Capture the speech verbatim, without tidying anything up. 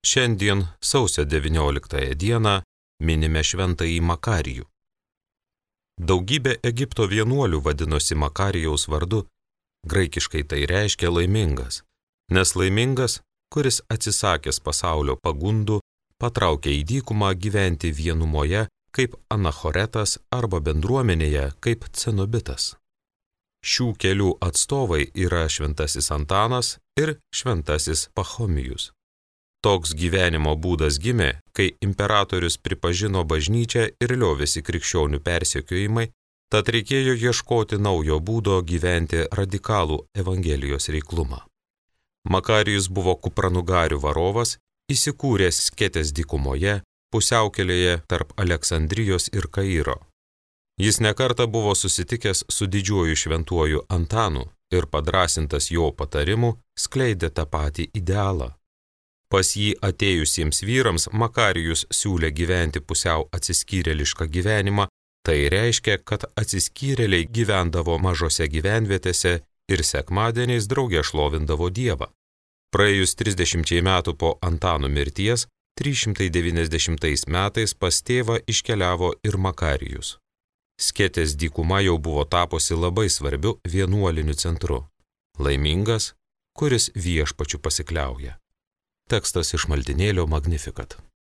Šiandien, sausio devynioliktąją dieną, minime šventąjį Makarijų. Daugybė Egipto vienuolių vadinosi Makarijaus vardu, graikiškai tai reiškia laimingas, nes laimingas, kuris atsisakęs pasaulio pagundų, patraukė į dykumą gyventi vienumoje kaip anachoretas arba bendruomenėje kaip cenobitas. Šių kelių atstovai yra šventasis Antanas ir šventasis Pachomijus. Toks gyvenimo būdas gimė, kai imperatorius pripažino bažnyčią ir liovėsi krikščionių persekiojimai, tad reikėjo ieškoti naujo būdo gyventi radikalų evangelijos reiklumą. Makarijus buvo kupranugarių varovas, įsikūręs Sketės dykumoje, pusiaukelėje tarp Aleksandrijos ir Kairo. Jis nekartą buvo susitikęs su didžiuoju šventuoju Antanu ir padrasintas jo patarimų skleidė tą patį idealą. Pas jį atėjusiems vyrams Makarijus siūlė gyventi pusiau atsiskyrėlišką gyvenimą, tai reiškia, kad atsiskyrėliai gyvendavo mažose gyvenvietėse ir sekmadieniais drauge šlovindavo Dievą. Praėjus trisdešimčiai metų po Antano mirties, trys šimtai devyniasdešimtais metais pas tėvą iškeliavo ir Makarijus. Sketės dykuma jau buvo tapusi labai svarbiu vienuoliniu centru. Laimingas, kuris viešpačiu pasikliauja. Tekstas iš maldynėlio Magnificat.